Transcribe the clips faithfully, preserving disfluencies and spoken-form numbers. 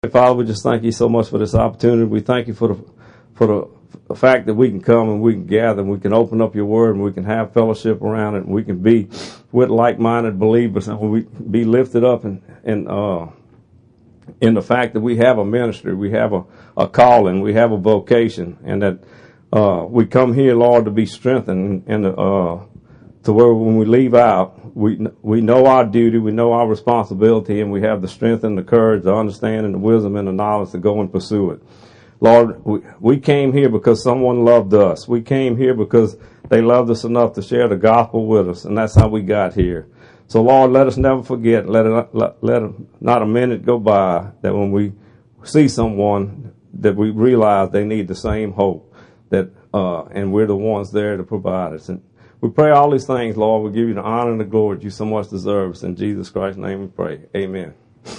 Father, we just thank you so much for this opportunity. We thank you for the for the fact that we can come and we can gather and we can open up your word and we can have fellowship around it and we can be with like-minded believers and we be lifted up and and uh, in the fact that we have a ministry, we have a, a calling, we have a vocation, and that uh, we come here, Lord, to be strengthened and uh, to where when we leave out, we we know our duty, we know our responsibility, and we have the strength and the courage, the understanding, the wisdom, and the knowledge to go and pursue it. Lord, we, we came here because someone loved us. We came here because they loved us enough to share the gospel with us, and that's how we got here. So, Lord, let us never forget, let, it, let, let it, not a minute go by that when we see someone that we realize they need the same hope, that uh, and we're the ones there to provide it. And we pray all these things, Lord. We give you the honor and the glory that you so much deserve. In Jesus Christ's name we pray. Amen.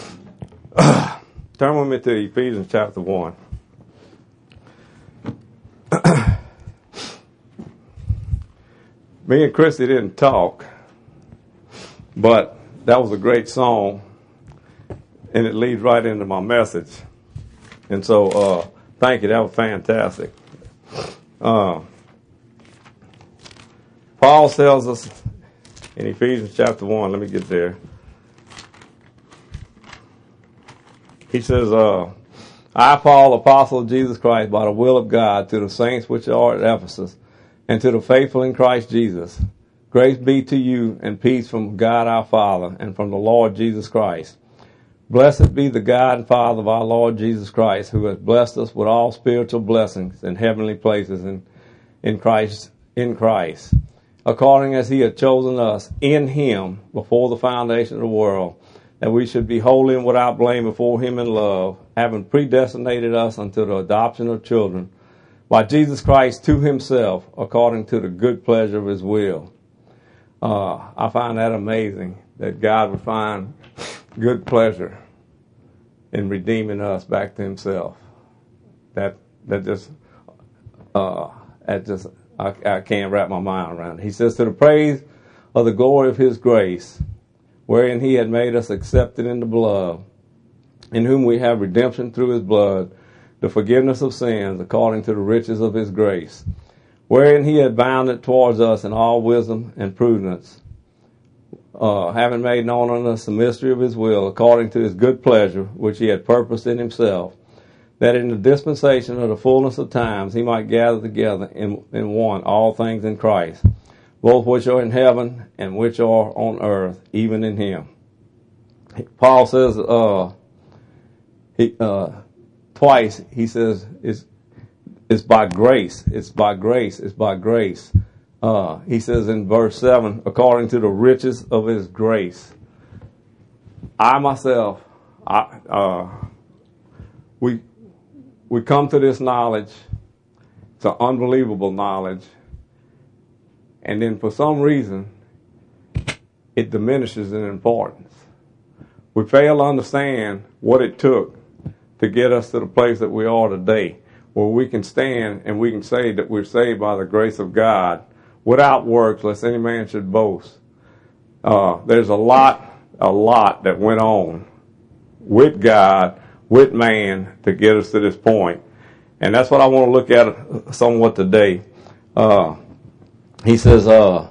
Turn with me to Ephesians chapter one. Me and Christy didn't talk, but that was a great song, and it leads right into my message. And so, uh, thank you. That was fantastic. Uh, Paul tells us in Ephesians chapter one, let me get there. He says, uh, I, Paul, apostle of Jesus Christ, by the will of God, to the saints which are at Ephesus, and to the faithful in Christ Jesus, grace be to you and peace from God our Father and from the Lord Jesus Christ. Blessed be the God and Father of our Lord Jesus Christ, who has blessed us with all spiritual blessings in heavenly places in, in Christ, in Christ, according as he had chosen us in him before the foundation of the world, that we should be holy and without blame before him in love, having predestinated us unto the adoption of children by Jesus Christ to himself, according to the good pleasure of his will. Uh, I find that amazing that God would find good pleasure in redeeming us back to himself. That that just uh, that just I, I can't wrap my mind around it. He says, to the praise of the glory of his grace, wherein he had made us accepted in the beloved, in whom we have redemption through his blood, the forgiveness of sins, according to the riches of his grace, wherein he had bounded towards us in all wisdom and prudence, uh, having made known unto us the mystery of his will, according to his good pleasure, which he had purposed in himself, that in the dispensation of the fullness of times he might gather together in, in one all things in Christ, both which are in heaven and which are on earth, even in him. Paul says, uh, he, uh, twice, he says, it's, it's by grace, it's by grace, it's by grace. Uh, he says in verse seven, according to the riches of his grace. I myself, I, uh, we, we come to this knowledge, it's an unbelievable knowledge, and then for some reason, it diminishes in importance. We fail to understand what it took to get us to the place that we are today, where we can stand and we can say that we're saved by the grace of God, without works, lest any man should boast. Uh, there's a lot, a lot that went on with God, with man, to get us to this point. And that's what I want to look at somewhat today. Uh, He says, uh,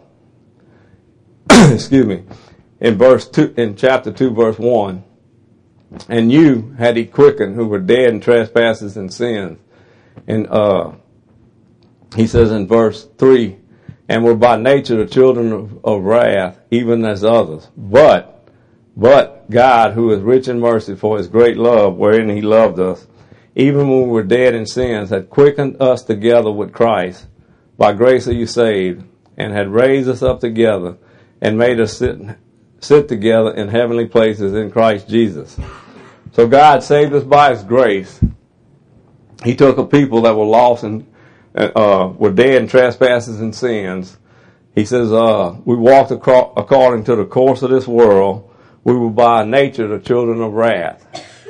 excuse me, in verse two, in chapter two, verse one, and you had he quickened who were dead in trespasses and sins. And, uh, he says in verse three, and were by nature the children of, of wrath, even as others. But, but God, who is rich in mercy for his great love, wherein he loved us, even when we were dead in sins, had quickened us together with Christ. By grace are you saved, and had raised us up together, and made us sit sit together in heavenly places in Christ Jesus. So God saved us by his grace. He took a people that were lost and uh, were dead in trespasses and sins. He says, uh, we walked acro- according to the course of this world. We were by nature the children of wrath.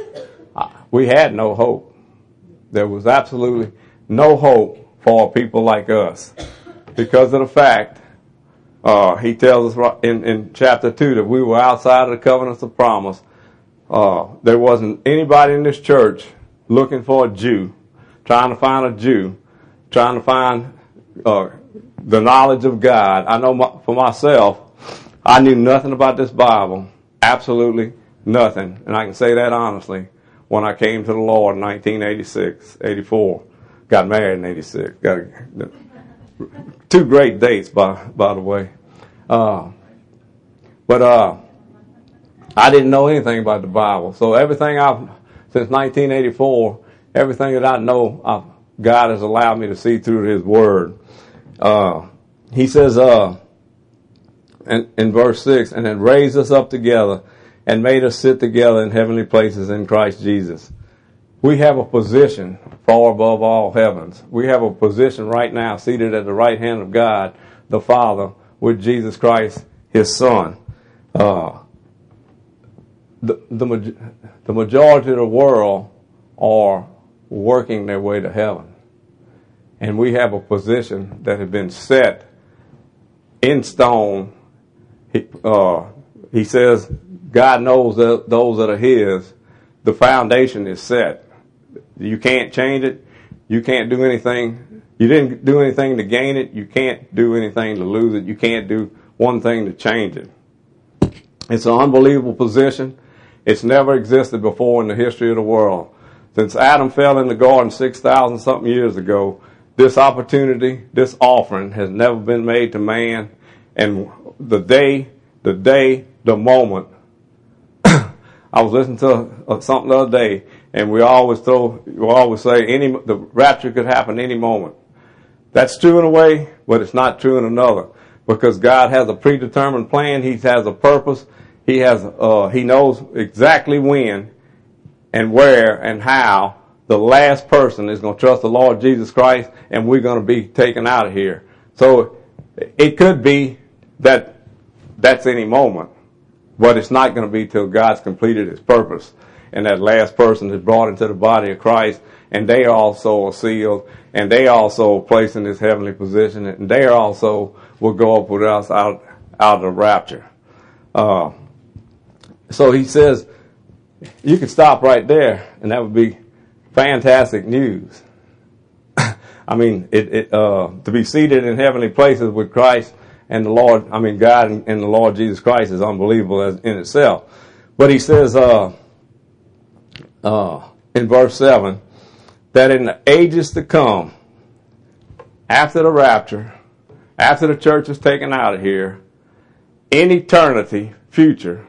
We had no hope. There was absolutely no hope for people like us, because of the fact, uh, he tells us in, in chapter two that we were outside of the covenants of promise, uh, there wasn't anybody in this church looking for a Jew, trying to find a Jew, trying to find uh, the knowledge of God. I know my, for myself, I knew nothing about this Bible, absolutely nothing, and I can say that honestly. When I came to the Lord in nineteen eighty-six, eighty-four, got married in eighty-six. Got a, two great dates, by by the way. Uh, but uh, I didn't know anything about the Bible, so everything I've since nineteen eighty-four, everything that I know, I've, God has allowed me to see through His Word. Uh, he says, uh, in, in verse six, and then raised us up together and made us sit together in heavenly places in Christ Jesus. We have a position far above all heavens. We have a position right now seated at the right hand of God, the Father, with Jesus Christ, His Son. Uh, the, the, the majority of the world are working their way to heaven. And we have a position that has been set in stone. He, uh, he says, God knows that those that are His. The foundation is set. You can't change it. You can't do anything. You didn't do anything to gain it. You can't do anything to lose it. You can't do one thing to change it. It's an unbelievable position. It's never existed before in the history of the world. Since Adam fell in the garden six thousand something years ago, this opportunity, this offering has never been made to man. And the day, the day, the moment, I was listening to something the other day, and we always throw, we always say, any the rapture could happen any moment. That's true in a way, but it's not true in another, because God has a predetermined plan. He has a purpose. He has, uh, He knows exactly when, and where, and how the last person is going to trust the Lord Jesus Christ, and we're going to be taken out of here. So it could be that that's any moment. But it's not going to be till God's completed His purpose, and that last person is brought into the body of Christ, and they also are sealed, and they also are placed in this heavenly position, and they also will go up with us out out of the rapture. Uh, so he says, you can stop right there, and that would be fantastic news. I mean, it, it uh, to be seated in heavenly places with Christ and the Lord, I mean, God and, and the Lord Jesus Christ is unbelievable as, in itself. But he says uh, uh, in verse seven, that in the ages to come, after the rapture, after the church is taken out of here, in eternity, future,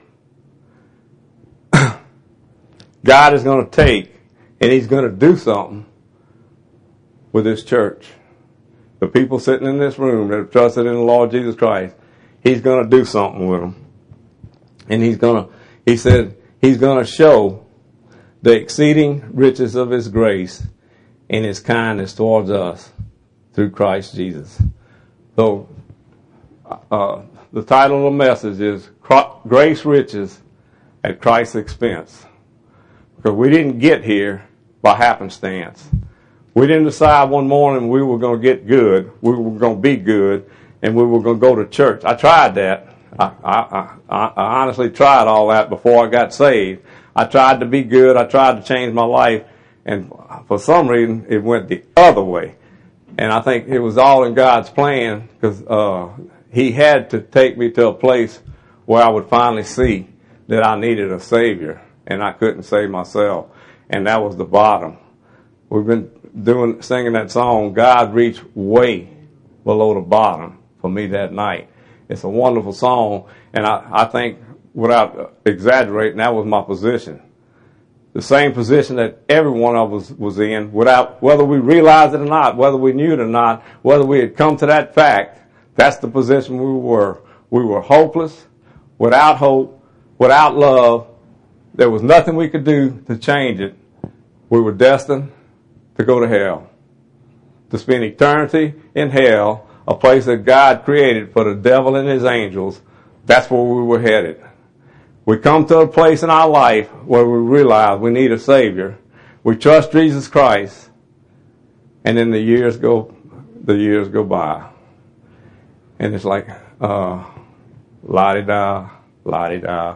God is going to take and He's going to do something with His church. The people sitting in this room that have trusted in the Lord Jesus Christ, He's going to do something with them. And He's going to, He said, He's going to show the exceeding riches of His grace and His kindness towards us through Christ Jesus. So, uh, the title of the message is Grace Riches at Christ's Expense. Because we didn't get here by happenstance. We didn't decide one morning we were going to get good, we were going to be good, and we were going to go to church. I tried that. I, I, I, I honestly tried all that before I got saved. I tried to be good. I tried to change my life, and for some reason it went the other way. And I think it was all in God's plan, because uh, He had to take me to a place where I would finally see that I needed a Savior, and I couldn't save myself. And that was the bottom. We've been doing singing that song, God reached way below the bottom for me that night. It's a wonderful song, and I, I think, without exaggerating, that was my position. The same position that every one of us was in, without whether we realized it or not, whether we knew it or not, whether we had come to that fact, that's the position we were. We were hopeless, without hope, without love. There was nothing we could do to change it. We were destined to go to hell, to spend eternity in hell, a place that God created for the devil and his angels. That's where we were headed. We come to a place in our life where we realize we need a Savior. We trust Jesus Christ, and then the years go, the years go by, and it's like uh, la-di-da, la-di-da.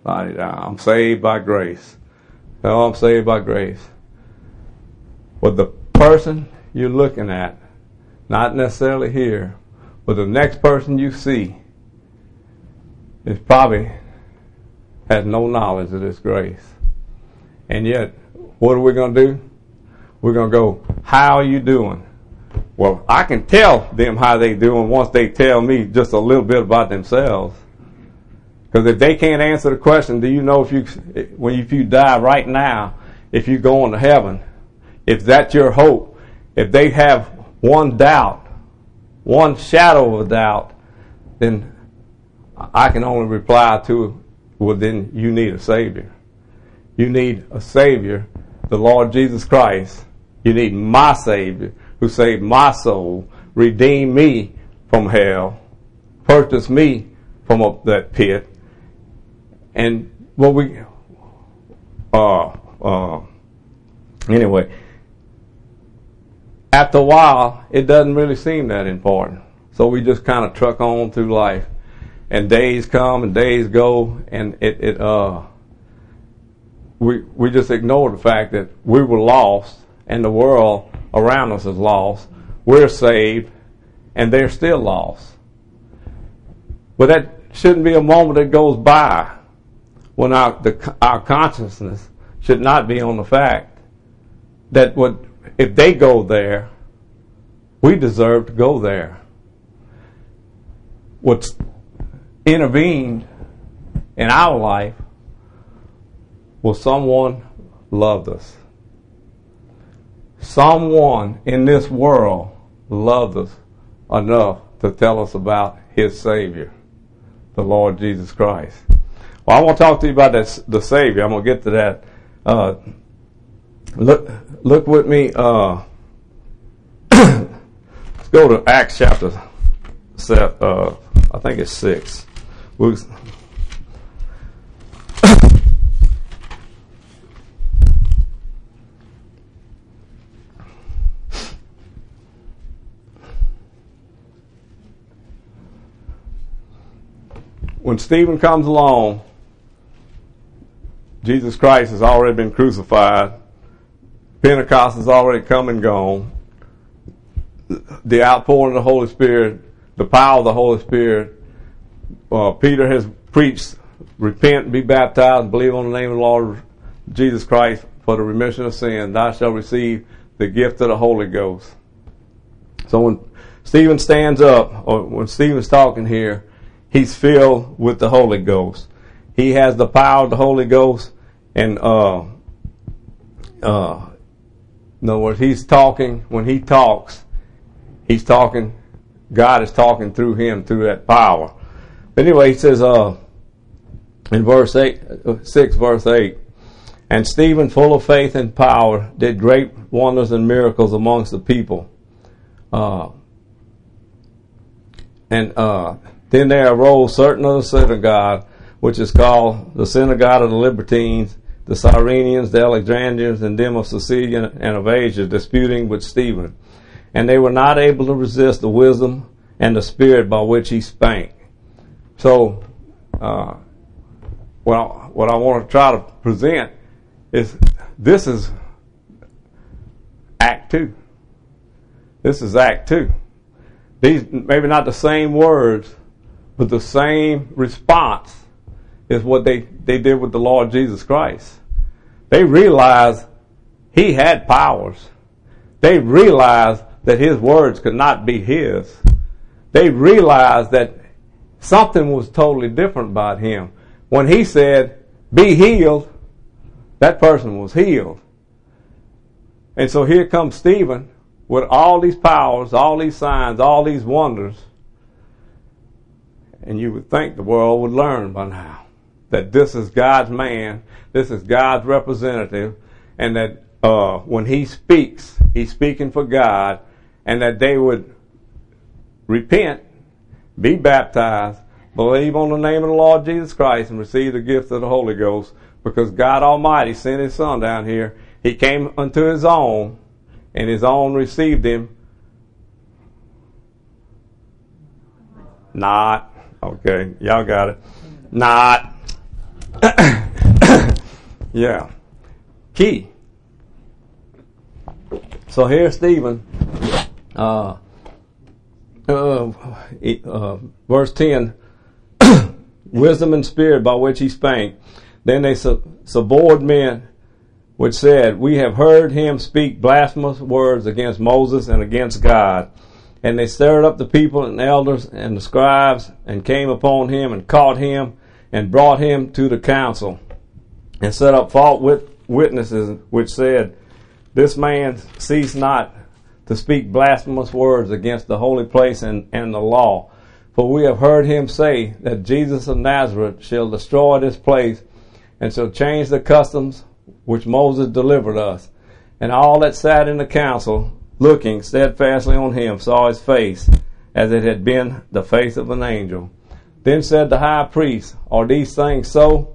I'm saved by grace. No, I'm saved by grace. But the person you're looking at, not necessarily here, but the next person you see is probably has no knowledge of this grace. And yet, what are we going to do? We're going to go, how are you doing? Well, I can tell them how they doing once they tell me just a little bit about themselves. Because if they can't answer the question, do you know if you when if you die right now, if you go on to heaven, if that's your hope, if they have one doubt, one shadow of a doubt, then I can only reply to, well, then you need a Savior. You need a Savior, the Lord Jesus Christ. You need my Savior who saved my soul, redeemed me from hell, purchased me from up that pit. And what we, uh, uh, anyway, after a while, it doesn't really seem that important. So we just kind of truck on through life. And days come and days go, and it, it uh, we we just ignore the fact that we were lost, and the world around us is lost. We're saved, and they're still lost. But that shouldn't be a moment that goes by when our the, our consciousness should not be on the fact that what if they go there, we deserve to go there. What's intervened in our life was someone loved us. Someone in this world loved us enough to tell us about His Savior, the Lord Jesus Christ. Well, I want to talk to you about that, the Savior. I'm going to get to that. Uh, look, look with me. Uh, let's go to Acts chapter seven. Uh, I think it's six. We'll, when Stephen comes along, Jesus Christ has already been crucified. Pentecost has already come and gone. The outpouring of the Holy Spirit, the power of the Holy Spirit. Uh, Peter has preached, repent, be baptized, believe on the name of the Lord Jesus Christ for the remission of sin. Thou shalt receive the gift of the Holy Ghost. So when Stephen stands up, or when Stephen's talking here, he's filled with the Holy Ghost. He has the power of the Holy Ghost, and uh, uh, in other words, he's talking. When he talks, he's talking. God is talking through him, through that power. But anyway, he says uh, in verse eight, six, verse eight, and Stephen, full of faith and power, did great wonders and miracles amongst the people. Uh, and uh, then there arose certain of the synagogue, which is called the synagogue of the Libertines, the Cyrenians, the Alexandrians, and them of Cilicia and of Asia, disputing with Stephen. And they were not able to resist the wisdom and the spirit by which he spake. So, uh, well, what I want to try to present is this is Act Two. This is Act Two. These maybe not the same words, but the same response is what they, they did with the Lord Jesus Christ. They realized he had powers. They realized that his words could not be his. They realized that something was totally different about him. When he said, be healed, that person was healed. And so here comes Stephen with all these powers, all these signs, all these wonders. And you would think the world would learn by now that this is God's man, this is God's representative, and that uh, when he speaks, he's speaking for God, and that they would repent, be baptized, believe on the name of the Lord Jesus Christ, and receive the gift of the Holy Ghost, because God Almighty sent his Son down here. He came unto his own, and his own received him not. Okay, y'all got it. Not. Yeah. Key. So here's Stephen, uh, uh, uh, verse ten, wisdom and spirit by which he spake. Then they sub- suborned men which said, we have heard him speak blasphemous words against Moses and against God. And they stirred up the people and elders and the scribes and came upon him and caught him and brought him to the council and set up false wit- witnesses which said, this man ceased not to speak blasphemous words against the holy place and, and the law. For we have heard him say that Jesus of Nazareth shall destroy this place and shall change the customs which Moses delivered us. And all that sat in the council, looking steadfastly on him, saw his face as it had been the face of an angel. Then said the high priest, are these things so?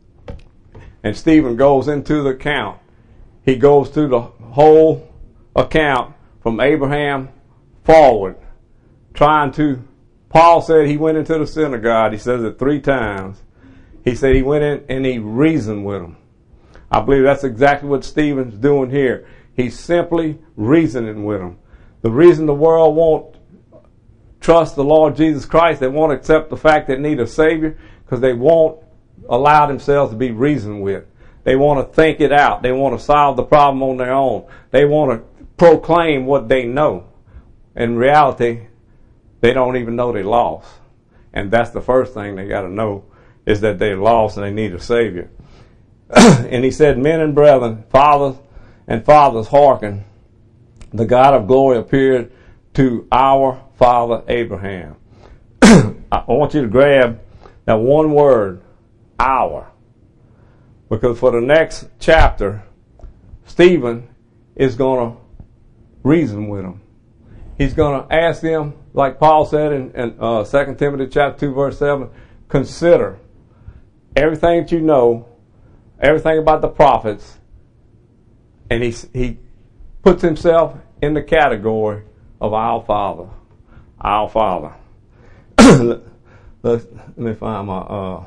And Stephen goes into the account. He goes through the whole account from Abraham forward, trying to, Paul said he went into the synagogue. He says it three times. He said he went in and he reasoned with them. I believe that's exactly what Stephen's doing here. He's simply reasoning with them. The reason the world won't trust the Lord Jesus Christ, they won't accept the fact they need a Savior, because they won't allow themselves to be reasoned with. They want to think it out. They want to solve the problem on their own. They want to proclaim what they know. In reality, they don't even know they lost. And that's the first thing they got to know, is that they're lost and they need a Savior. And he said, men and brethren, fathers and fathers, hearken. The God of glory appeared to our father Abraham. I want you to grab that one word, our. Because for the next chapter, Stephen is going to reason with them. He's going to ask them, like Paul said in, in uh, Second Timothy chapter two, verse seven, consider everything that you know, everything about the prophets, and he he puts himself in the category of our Father. Our Father. let, let me find my... Uh,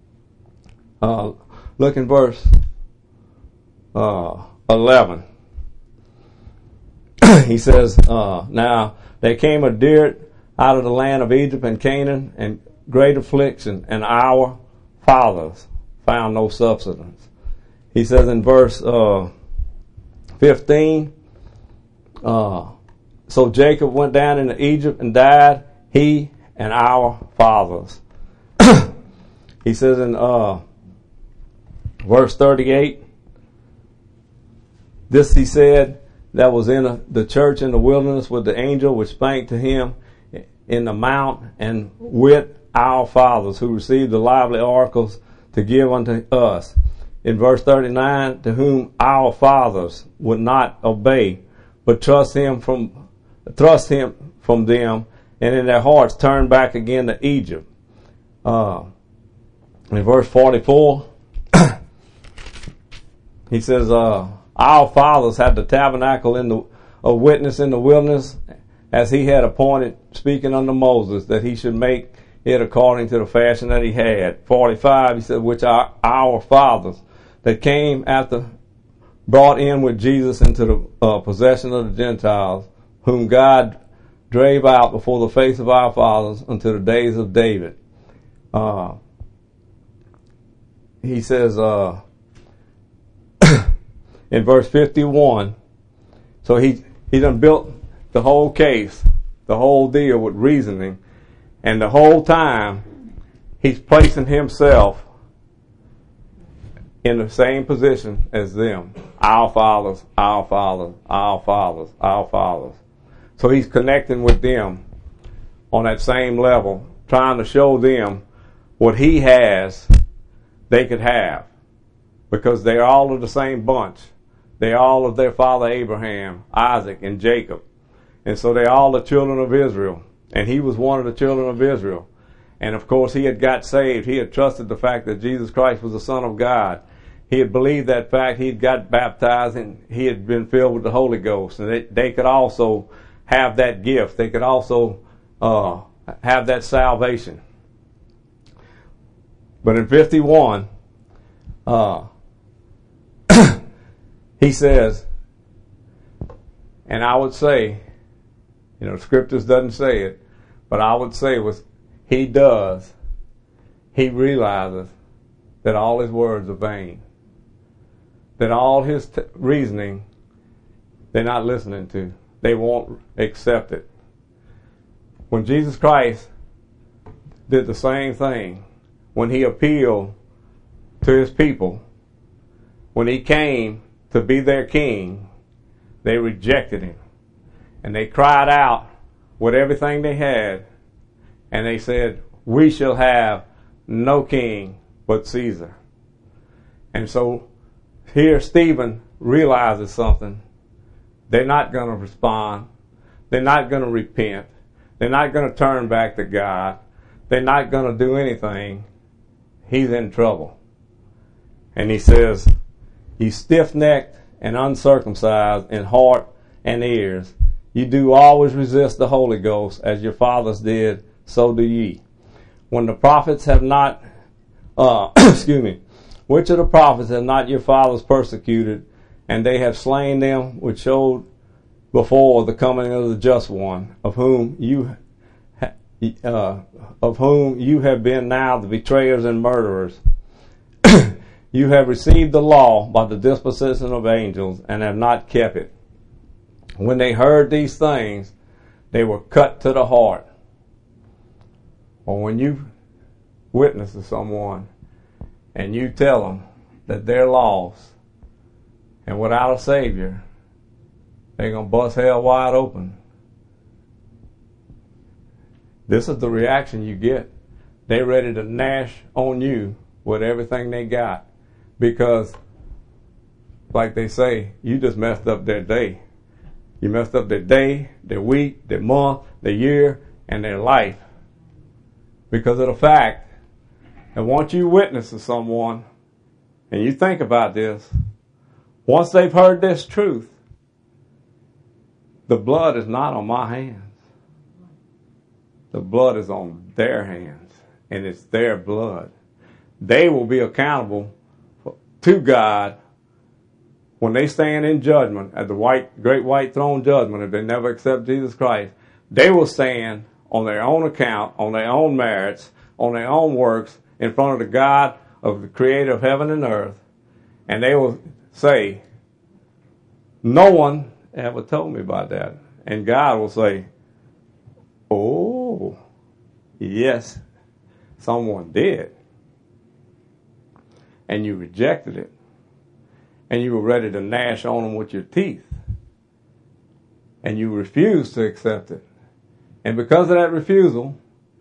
uh, look in verse uh, eleven. He says, uh, now there came a deer out of the land of Egypt and Canaan, and great affliction, and our fathers found no subsistence. He says in verse uh, fifteen, uh, so Jacob went down into Egypt and died, he and our fathers. He says in uh, verse thirty-eight, this he said that was in a, the church in the wilderness with the angel which spake to him in the mount, and with our fathers who received the lively oracles to give unto us. In verse thirty-nine, to whom our fathers would not obey, but trust him from thrust him from them, and in their hearts turned back again to Egypt. Uh, in verse forty-four, he says, uh, our fathers had the tabernacle in the a witness in the wilderness, as he had appointed, speaking unto Moses, that he should make it according to the fashion that he had. forty-five, he said, which are our fathers that came after, brought in with Jesus into the uh, possession of the Gentiles, whom God drave out before the face of our fathers unto the days of David. Uh, he says, uh, in verse fifty-one, so he he done built the whole case, the whole deal with reasoning, and the whole time he's placing himself in the same position as them. Our fathers, our fathers, our fathers, our fathers. So he's connecting with them on that same level, trying to show them what he has, they could have, because they're all of the same bunch. They're all of their father Abraham, Isaac, and Jacob. And so they're all the children of Israel. And he was one of the children of Israel. And of course he had got saved. He had trusted the fact that Jesus Christ was the Son of God. He had believed that fact. He had got baptized and he had been filled with the Holy Ghost. And they, they could also have that gift. They could also uh, have that salvation. But in fifty-one, uh, he says, and I would say, you know, scriptures doesn't say it, but I would say what he does, he realizes that all his words are vain, that all his t- reasoning they're not listening to. They won't accept it. When Jesus Christ did the same thing, when he appealed to his people, when he came to be their king, they rejected him. And they cried out with everything they had, and they said, "We shall have no king but Caesar." And so here Stephen realizes something. They're not going to respond. They're not going to repent. They're not going to turn back to God. They're not going to do anything. He's in trouble. And he says, "You stiff-necked and uncircumcised in heart and ears, you do always resist the Holy Ghost, as your fathers did, so do ye. When the prophets have not, uh, excuse me, which of the prophets have not your fathers persecuted, and they have slain them which showed before the coming of the just one, of whom you ha- uh, of whom you have been now the betrayers and murderers. You have received the law by the disposition of angels, and have not kept it. When they heard these things, they were cut to the heart." Or when you witness to someone and you tell them that they're lost and without a Savior, they're going to bust hell wide open. This is the reaction you get. They're ready to gnash on you with everything they got, because, like they say, you just messed up their day. You messed up their day, their week, their month, their year, and their life. Because of the fact that once you witness to someone, and you think about this, once they've heard this truth, the blood is not on my hands. The blood is on their hands, and it's their blood. They will be accountable to God when they stand in judgment at the white, great white throne judgment. If they never accept Jesus Christ, they will stand on their own account, on their own merits, on their own works, in front of the God of the creator of heaven and earth, and they will say, "No one ever told me about that." And God will say, "Oh, yes, someone did. And you rejected it. And you were ready to gnash on them with your teeth. And you refused to accept it. And because of that refusal,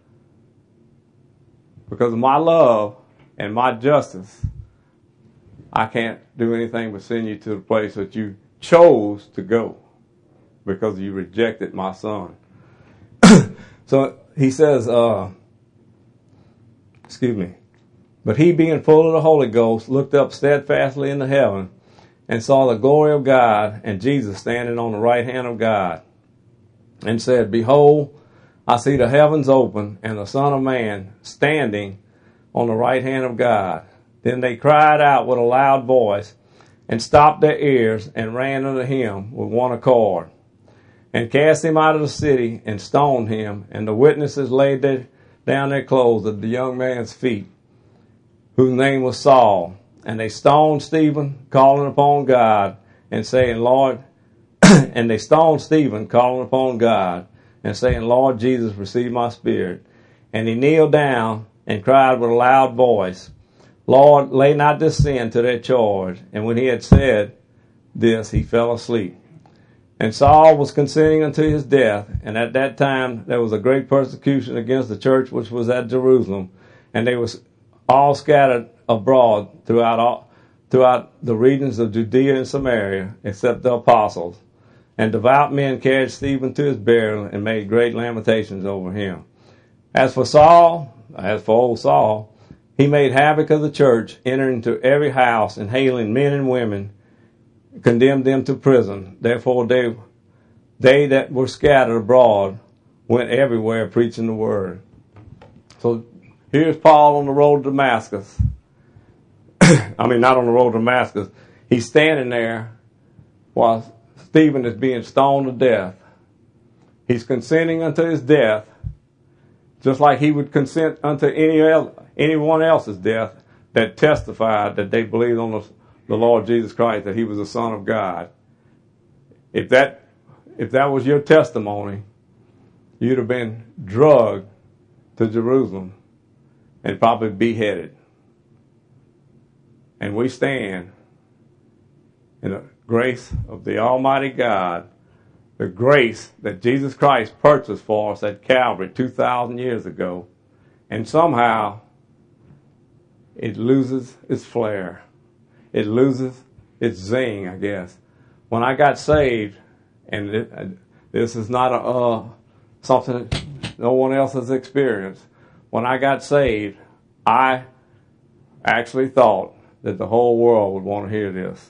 because of my love and my justice, I can't do anything but send you to the place that you chose to go, because you rejected my son." So he says, uh, excuse me, "But he, being full of the Holy Ghost, looked up steadfastly into heaven, and saw the glory of God, and Jesus standing on the right hand of God, and said, Behold, I see the heavens open, and the Son of Man standing on the right hand of God. Then they cried out with a loud voice, and stopped their ears, and ran unto him with one accord, and cast him out of the city, and stoned him. And the witnesses laid their, down their clothes at the young man's feet, whose name was Saul. And they stoned Stephen, calling upon God, and saying, Lord, and they stoned Stephen, calling upon God, and saying, Lord Jesus, receive my spirit. And he kneeled down and cried with a loud voice, Lord, lay not this sin to their charge. And when he had said this, he fell asleep. And Saul was consenting unto his death, and at that time there was a great persecution against the church which was at Jerusalem, and they were all scattered abroad throughout all, throughout the regions of Judea and Samaria, except the apostles. And devout men carried Stephen to his burial, and made great lamentations over him. As for Saul, as for old Saul, he made havoc of the church, entering into every house, and hailing men and women, condemned them to prison. Therefore they, they that were scattered abroad went everywhere preaching the word. So here's Paul on the road to Damascus. I mean, not on the road to Damascus. He's standing there while Stephen is being stoned to death. He's consenting unto his death, just like he would consent unto any else, anyone else's death that testified that they believed on the, the Lord Jesus Christ, that he was the Son of God. If that if that was your testimony, you'd have been drugged to Jerusalem and probably beheaded. And we stand in the grace of the Almighty God, the grace that Jesus Christ purchased for us at Calvary two thousand years ago, and somehow it loses its flair. It loses its zing, I guess. When I got saved, and it, this is not a, uh, something that no one else has experienced, when I got saved, I actually thought that the whole world would want to hear this.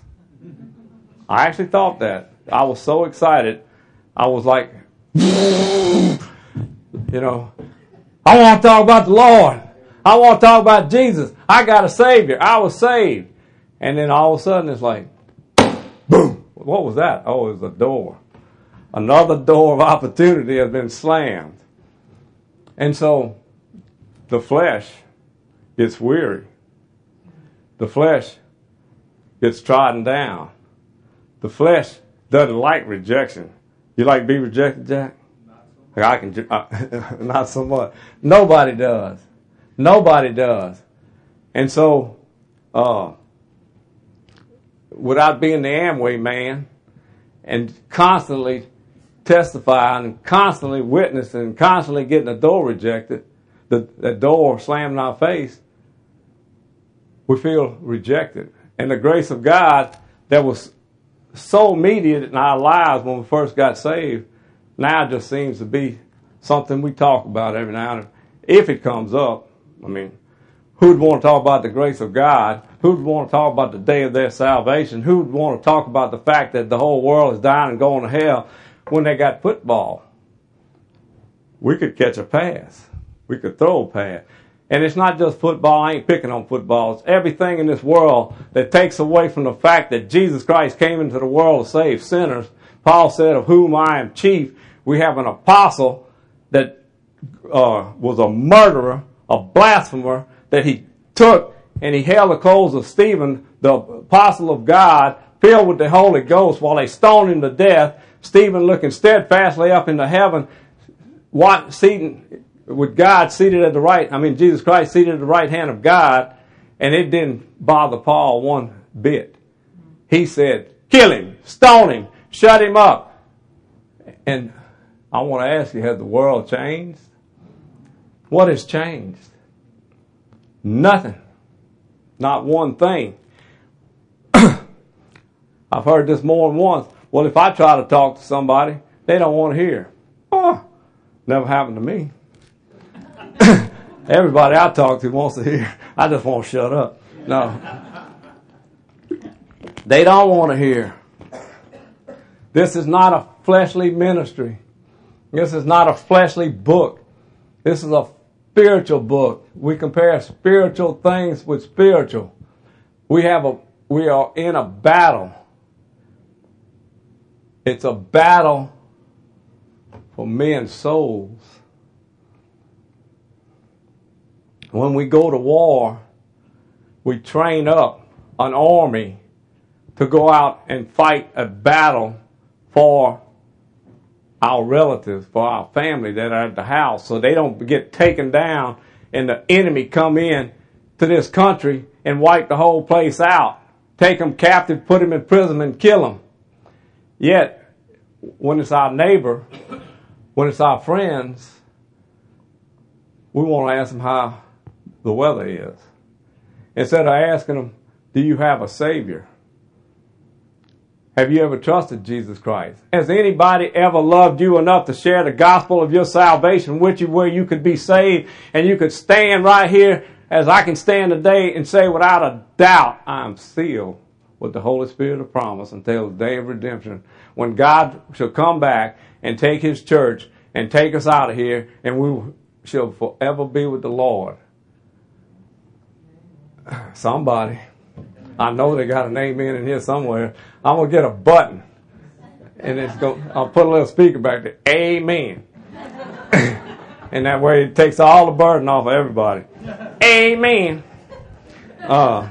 I actually thought that. I was so excited. I was like, you know, I want to talk about the Lord. I want to talk about Jesus. I got a Savior. I was saved. And then all of a sudden it's like, boom. What was that? Oh, it was a door. Another door of opportunity has been slammed. And so the flesh gets weary. The flesh gets trodden down. The flesh doesn't like rejection. You like to be rejected, Jack? I can, uh, not so much. Nobody does. Nobody does. And so, uh, without being the Amway man and constantly testifying and constantly witnessing and constantly getting the door rejected, the, the door slammed in our face, we feel rejected. And the grace of God that was so immediate in our lives when we first got saved, now just seems to be something we talk about every now and then. If it comes up, I mean, who'd want to talk about the grace of God? Who'd want to talk about the day of their salvation? Who'd want to talk about the fact that the whole world is dying and going to hell when they got football? We could catch a pass. We could throw a pass. And it's not just football. I ain't picking on football. It's everything in this world that takes away from the fact that Jesus Christ came into the world to save sinners. Paul said, of whom I am chief. We have an apostle that uh, was a murderer, a blasphemer, that he took and he held the clothes of Stephen, the apostle of God, filled with the Holy Ghost, while they stoned him to death. Stephen looking steadfastly up into heaven, what, seating, with God seated at the right, I mean Jesus Christ seated at the right hand of God, and it didn't bother Paul one bit. He said, kill him, stone him, shut him up. And I want to ask you, has the world changed? What has changed? Nothing. Not one thing. I've heard this more than once. Well, if I try to talk to somebody, they don't want to hear. Oh, never happened to me. Everybody I talk to wants to hear. I just want to shut up. No. They don't want to hear. This is not a fleshly ministry. This is not a fleshly book. This is a spiritual book. We compare spiritual things with spiritual. We have a we are in a battle. It's a battle for men's souls. When we go to war, we train up an army to go out and fight a battle for our relatives, for our family that are at the house, so they don't get taken down and the enemy come in to this country and wipe the whole place out, take them captive, put them in prison and kill them. Yet, when it's our neighbor, when it's our friends, we want to ask them how the weather is. Instead of asking them, do you have a Savior? Have you ever trusted Jesus Christ? Has anybody ever loved you enough to share the gospel of your salvation with you, where you could be saved and you could stand right here as I can stand today and say without a doubt, I am sealed with the Holy Spirit of promise until the day of redemption, when God shall come back and take his church and take us out of here, and we shall forever be with the Lord. Somebody, I know they got an amen in here somewhere. I'm going to get a button. And it's going, I'll put a little speaker back there. Amen. And that way it takes all the burden off of everybody. Amen. Uh,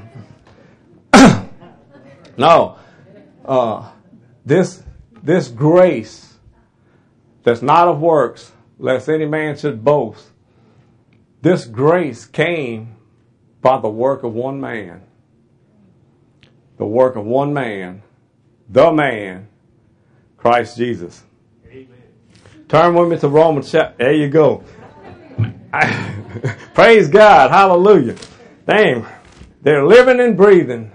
no. Uh, this, this grace that's not of works, lest any man should boast. This grace came by the work of one man. The work of one man. The man. Christ Jesus. Amen. Turn with me to Romans chapter. There you go. Praise God. Hallelujah. Damn. They're living and breathing.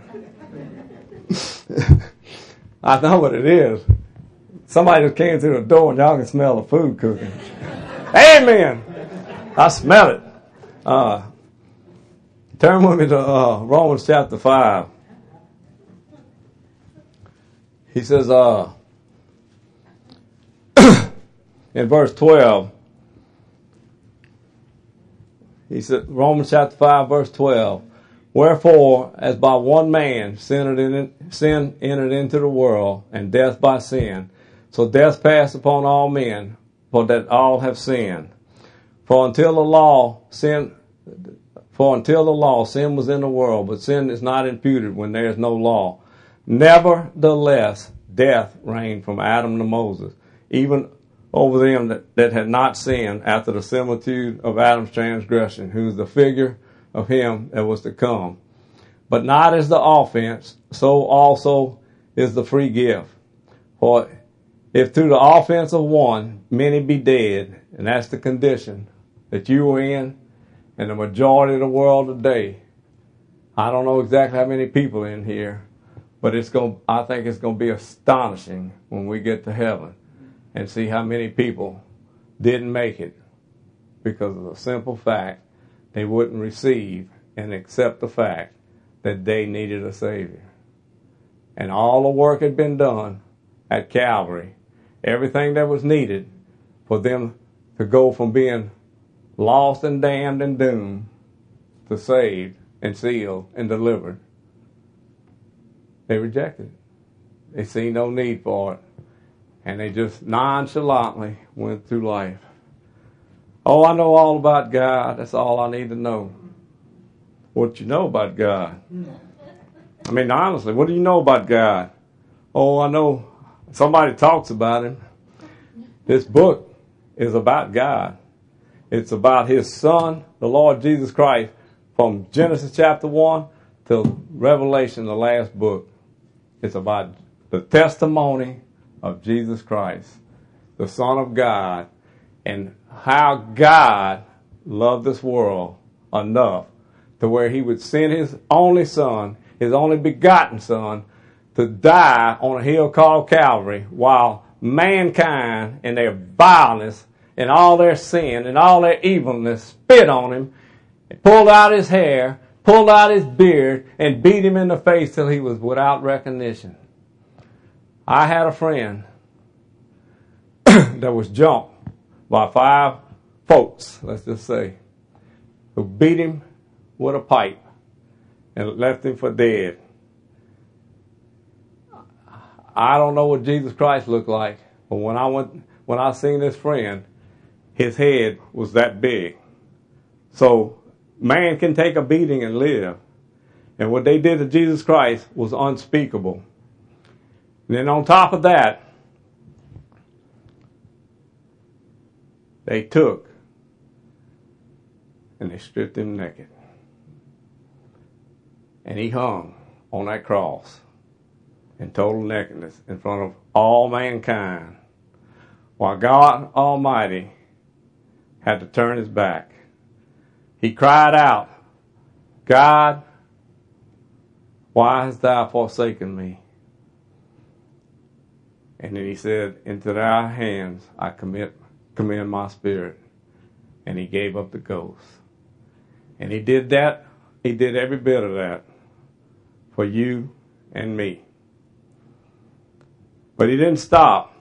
I know what it is. Somebody just came through the door and y'all can smell the food cooking. Amen. I smell it. Uh, turn with me to uh, Romans chapter five. He says, uh, in verse twelve, he said, Romans chapter five, verse twelve, wherefore, as by one man sin entered, in, sin entered into the world, and death by sin, so death passed upon all men, for that all have sinned. For until the law, sin, for until the law, sin was in the world, but sin is not imputed when there is no law. Nevertheless, death reigned from Adam to Moses, even over them that, that had not sinned after the similitude of Adam's transgression, who is the figure of him that was to come. But not as the offense, so also is the free gift. For if through the offense of one, many be dead, and that's the condition that you were in, and the majority of the world today, I don't know exactly how many people in here, but it's going. I think it's going to be astonishing when we get to heaven and see how many people didn't make it because of the simple fact they wouldn't receive and accept the fact that they needed a Savior. And all the work had been done at Calvary, everything that was needed for them to go from being lost and damned and doomed to saved and sealed and delivered. They rejected it. They see no need for it. And they just nonchalantly went through life. Oh, I know all about God. That's all I need to know. What you know about God? I mean, honestly, what do you know about God? Oh, I know somebody talks about him. This book is about God. It's about his Son, the Lord Jesus Christ, from Genesis chapter one to Revelation, the last book. It's about the testimony of Jesus Christ, the Son of God, and how God loved this world enough to where he would send his only Son, his only begotten Son, to die on a hill called Calvary, while mankind in their vileness and all their sin and all their evilness spit on him, pulled out his hair, pulled out his beard, and beat him in the face till he was without recognition. I had a friend that was jumped by five folks, let's just say, who beat him with a pipe and left him for dead. I don't know what Jesus Christ looked like, but when I went, when I seen this friend, his head was that big. So man can take a beating and live. And what they did to Jesus Christ was unspeakable. And then on top of that, they took and they stripped him naked. And he hung on that cross in total nakedness in front of all mankind, while God Almighty had to turn his back. He cried out, God, why hast thou forsaken me? And then he said, into thy hands I commit, commend my spirit. And he gave up the ghost. And he did that, he did every bit of that for you and me. But he didn't stop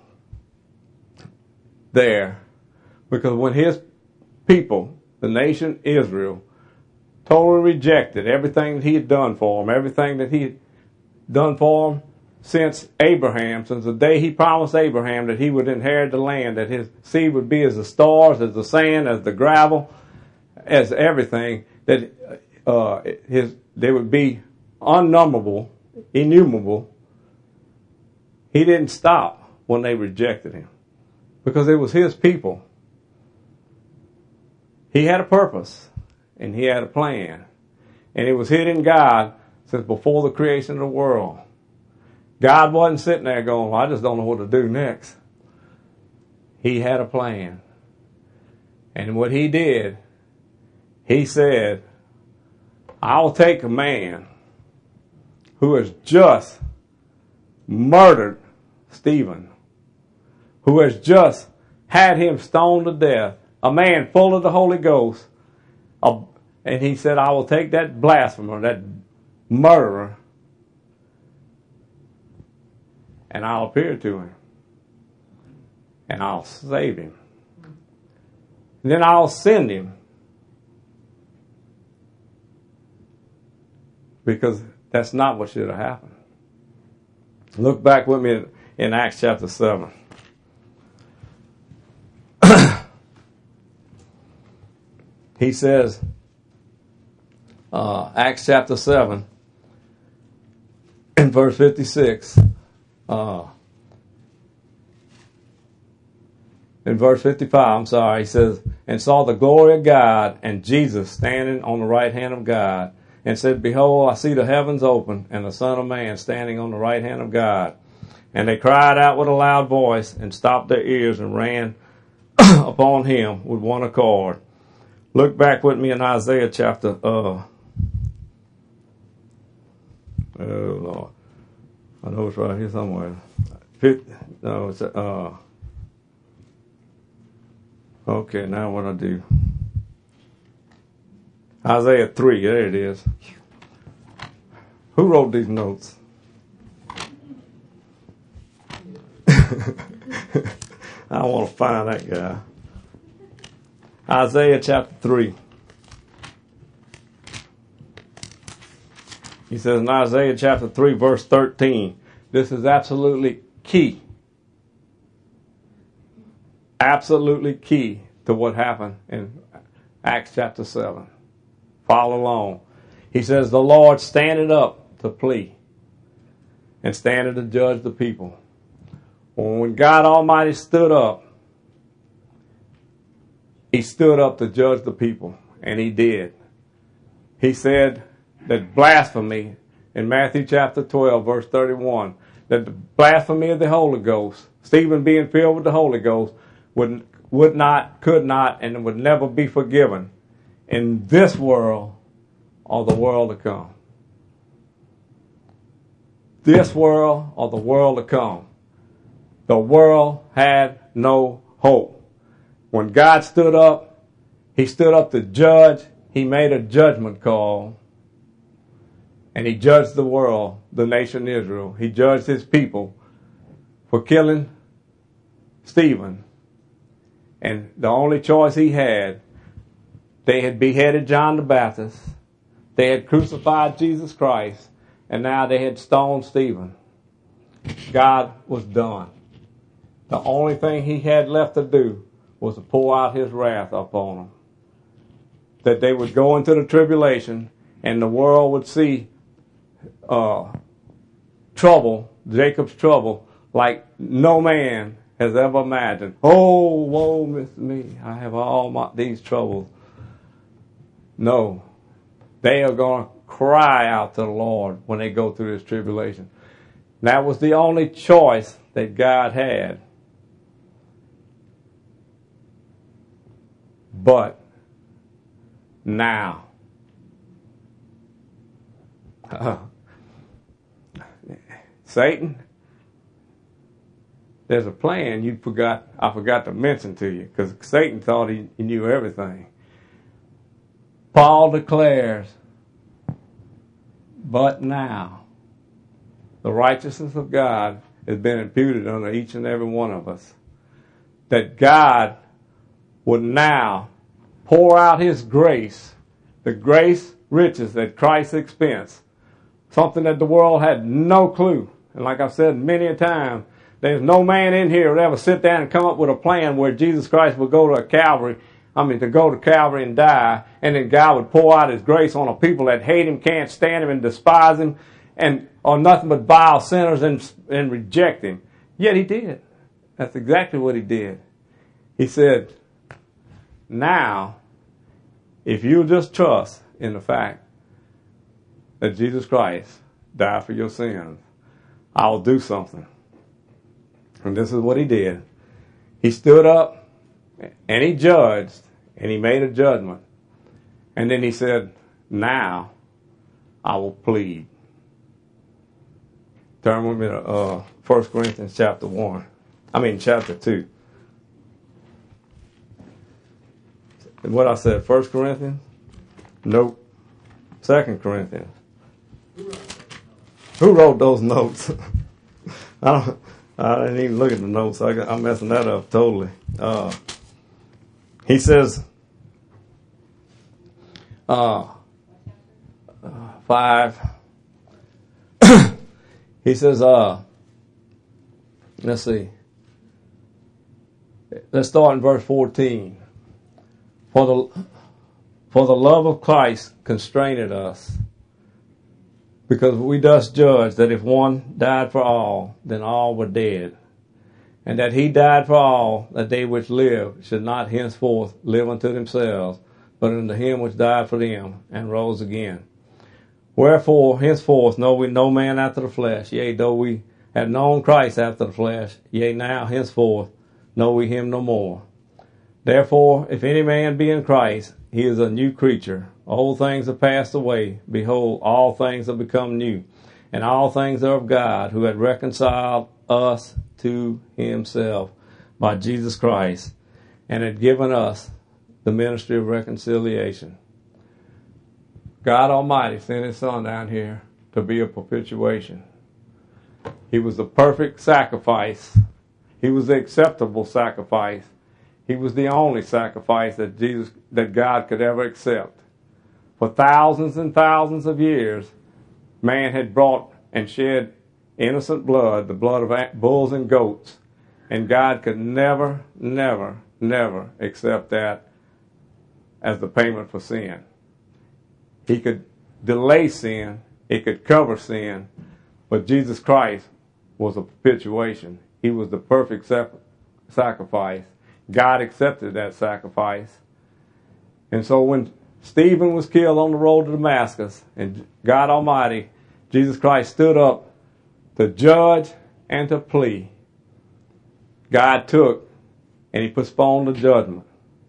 there, because when his people, the nation Israel, totally rejected everything that he had done for them, everything that he done for them since Abraham, since the day he promised Abraham that he would inherit the land, that his seed would be as the stars, as the sand, as the gravel, as everything, that uh, his they would be unnumberable, innumerable. He didn't stop when they rejected him because it was his people. He had a purpose and he had a plan, and it was hidden in God since before the creation of the world. God wasn't sitting there going, well, I just don't know what to do next. He had a plan. And what he did, he said, I'll take a man who has just murdered Stephen, who has just had him stoned to death, a man full of the Holy Ghost, a, and he said, I will take that blasphemer, that murderer, and I'll appear to him, and I'll save him. And then I'll send him, because that's not what should have happened. Look back with me in, in Acts chapter seven. He says, uh, Acts chapter seven, in verse fifty-six, uh, in verse fifty-five, I'm sorry, he says, and saw the glory of God and Jesus standing on the right hand of God, and said, behold, I see the heavens open, and the Son of Man standing on the right hand of God. And they cried out with a loud voice, and stopped their ears, and ran upon him with one accord. Look back with me in Isaiah chapter, uh, oh Lord, I know it's right here somewhere. Fifth, no, it's, uh, okay, now what I do? Isaiah three, there it is. Who wrote these notes? I want to find that guy. Isaiah chapter three. He says in Isaiah chapter three, verse thirteen, this is absolutely key. Absolutely key to what happened in Acts chapter seven. Follow along. He says, the Lord standeth up to plead and standeth to judge the people. When God Almighty stood up, he stood up to judge the people, and he did. He said that blasphemy in Matthew chapter twelve, verse thirty-one, that the blasphemy of the Holy Ghost, Stephen being filled with the Holy Ghost, would, would not, could not, and would never be forgiven in this world or the world to come. This world or the world to come. The world had no hope. When God stood up, he stood up to judge. He made a judgment call. And he judged the world, the nation Israel. He judged his people for killing Stephen. And the only choice he had, they had beheaded John the Baptist. They had crucified Jesus Christ. And now they had stoned Stephen. God was done. The only thing he had left to do was to pour out his wrath upon them. That they would go into the tribulation and the world would see uh, trouble, Jacob's trouble, like no man has ever imagined. Oh, woe is me, I have all my, these troubles. No, they are going to cry out to the Lord when they go through this tribulation. That was the only choice that God had. But now, uh, Satan, there's a plan you forgot. I forgot to mention to you because Satan thought he, he knew everything. Paul declares, but now the righteousness of God has been imputed unto each and every one of us. That God would now pour out his grace, the grace riches at Christ's expense, something that the world had no clue. And like I've said many a time, there's no man in here who would ever sit down and come up with a plan where Jesus Christ would go to a Calvary, I mean, to go to Calvary and die, and then God would pour out his grace on a people that hate him, can't stand him, and despise him, and are nothing but vile sinners and, and reject him. Yet he did. That's exactly what he did. He said, now, if you just trust in the fact that Jesus Christ died for your sins, I will do something. And this is what he did. He stood up and he judged and he made a judgment. And then he said, now I will plead. Turn with me to uh, First Corinthians chapter one. I mean chapter two. And what I said, First Corinthians? Nope. Second Corinthians. Who wrote those notes? I don't. I didn't even look at the notes. I got, I'm messing that up totally. Uh, he says, uh, uh, five. He says, uh, let's see. Let's start in verse fourteen. For the for the love of Christ constraineth us, because we thus judge that if one died for all, then all were dead. And that he died for all, that they which live should not henceforth live unto themselves, but unto him which died for them, and rose again. Wherefore, henceforth know we no man after the flesh, yea, though we had known Christ after the flesh, yea, now henceforth know we him no more. Therefore, if any man be in Christ, he is a new creature. Old things are passed away. Behold, all things are become new. And all things are of God, who had reconciled us to himself by Jesus Christ, and had given us the ministry of reconciliation. God Almighty sent his Son down here to be a propitiation. He was the perfect sacrifice. He was the acceptable sacrifice. He was the only sacrifice that Jesus, that God could ever accept. For thousands and thousands of years, man had brought and shed innocent blood, the blood of bulls and goats, and God could never, never, never accept that as the payment for sin. He could delay sin, he could cover sin, but Jesus Christ was a propitiation. He was the perfect sacrifice. God accepted that sacrifice. And so when Stephen was killed on the road to Damascus, and God Almighty, Jesus Christ, stood up to judge and to plea, God took and he postponed the judgment.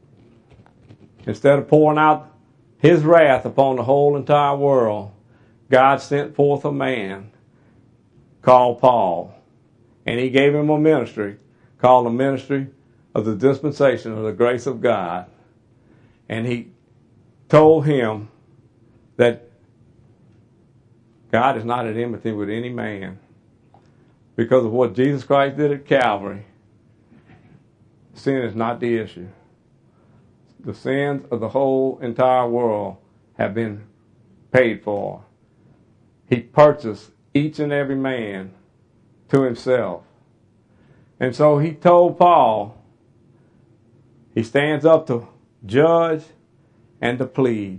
Instead of pouring out his wrath upon the whole entire world, God sent forth a man called Paul, and he gave him a ministry called the ministry of the dispensation of the grace of God. And he told him that God is not at enmity with any man. Because of what Jesus Christ did at Calvary, sin is not the issue. The sins of the whole entire world have been paid for. He purchased each and every man to himself. And so he told Paul, he stands up to judge and to plead.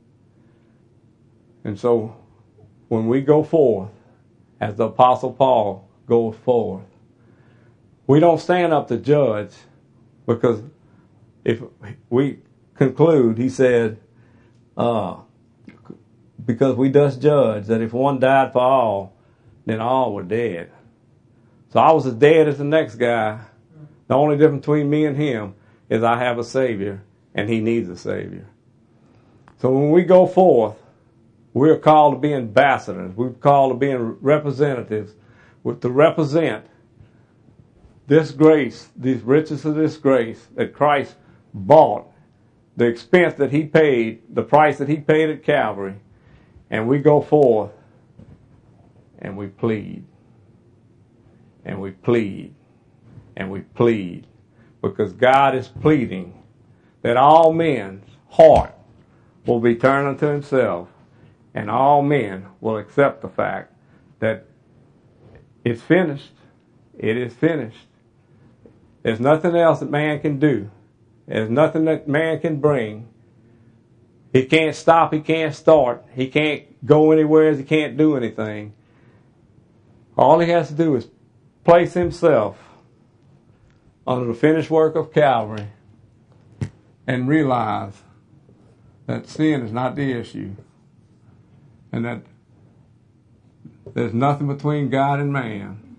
And so when we go forth, as the Apostle Paul goes forth, we don't stand up to judge, because if we conclude, he said, uh, because we thus judge that if one died for all, then all were dead. So I was as dead as the next guy. The only difference between me and him is I have a Savior and he needs a Savior. So when we go forth, we're called to be ambassadors. We're called to be representatives, to represent this grace, these riches of this grace that Christ bought, the expense that he paid, the price that he paid at Calvary. And we go forth and we plead. And we plead. And we plead. Because God is pleading that all men's heart will be turned unto himself, and all men will accept the fact that it's finished. It is finished. There's nothing else that man can do. There's nothing that man can bring. He can't stop. He can't start. He can't go anywhere. He can't do anything. All he has to do is place himself under the finished work of Calvary and realize that sin is not the issue and that there's nothing between God and man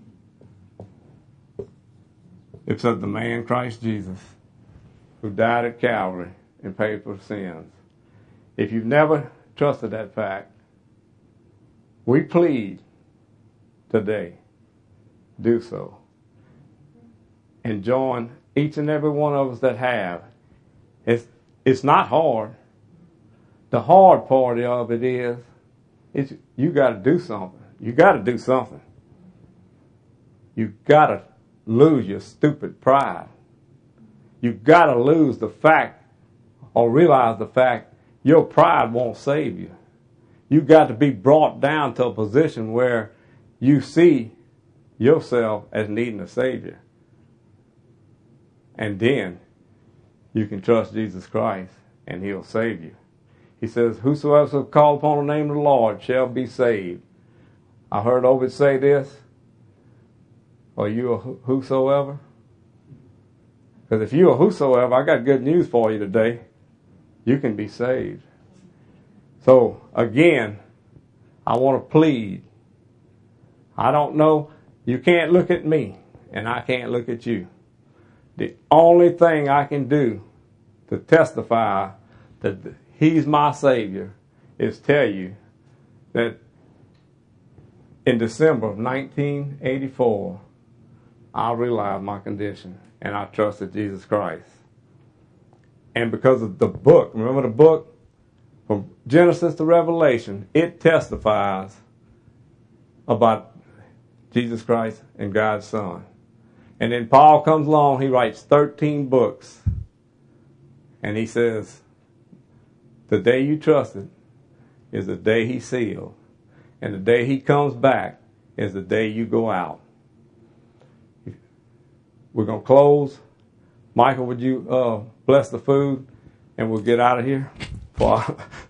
except the man Christ Jesus who died at Calvary and paid for sins. If you've never trusted that fact, we plead today, do so. And join each and every one of us that have. It's, it's not hard. The hard part of it is, it's, you got to do something. You got to do something. You got to lose your stupid pride. You got to lose the fact or realize the fact your pride won't save you. You got to be brought down to a position where you see yourself as needing a Savior. And then you can trust Jesus Christ and He'll save you. He says, whosoever shall call upon the name of the Lord shall be saved. I heard Ovid say this. Are you a whosoever? Because if you're a whosoever, I got good news for you today. You can be saved. So, again, I want to plead. I don't know. You can't look at me, and I can't look at you. The only thing I can do to testify that He's my Savior is tell you that in December of nineteen eighty-four, I realized my condition, and I trusted Jesus Christ. And because of the book, remember the book? From Genesis to Revelation, it testifies about Jesus Christ and God's Son. And then Paul comes along, he writes thirteen books. And he says, the day you trusted is the day He sealed. And the day He comes back is the day you go out. We're going to close. Michael, would you uh, bless the food? And we'll get out of here before I